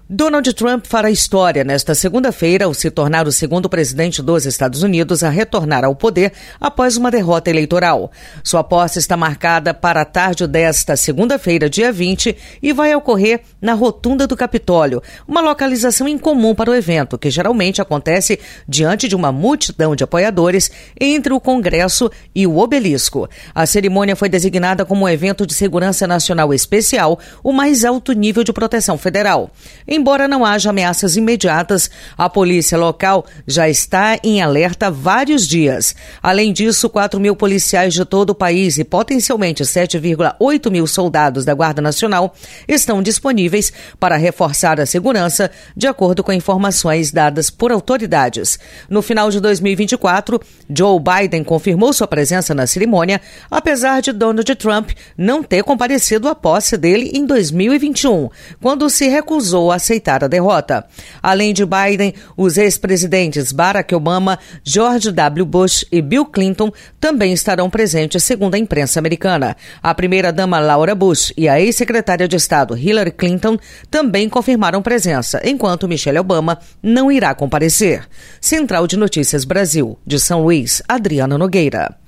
Donald Trump fará história nesta segunda-feira ao se tornar o segundo presidente dos Estados Unidos a retornar ao poder após uma derrota eleitoral. Sua posse está marcada para a tarde desta segunda-feira, dia 20, e vai ocorrer na Rotunda do Capitólio, uma localização incomum para o evento, que geralmente acontece diante de uma multidão de apoiadores entre o Congresso e o Obelisco. A cerimônia foi designada como um evento de segurança nacional especial, o mais alto nível de proteção federal. Embora não haja ameaças imediatas, a polícia local já está em alerta há vários dias. Além disso, 4 mil policiais de todo o país e potencialmente 7,8 mil soldados da Guarda Nacional estão disponíveis para reforçar a segurança, de acordo com informações dadas por autoridades. No final de 2024, Joe Biden confirmou sua presença na cerimônia, apesar de Donald Trump não ter comparecido à posse dele em 2021, quando se recusou a aceitar a derrota. Além de Biden, os ex-presidentes Barack Obama, George W. Bush e Bill Clinton também estarão presentes, segundo a imprensa americana. A primeira-dama Laura Bush e a ex-secretária de Estado Hillary Clinton também confirmaram presença, enquanto Michelle Obama não irá comparecer. Central de Notícias Brasil, de São Luís, Adriana Nogueira.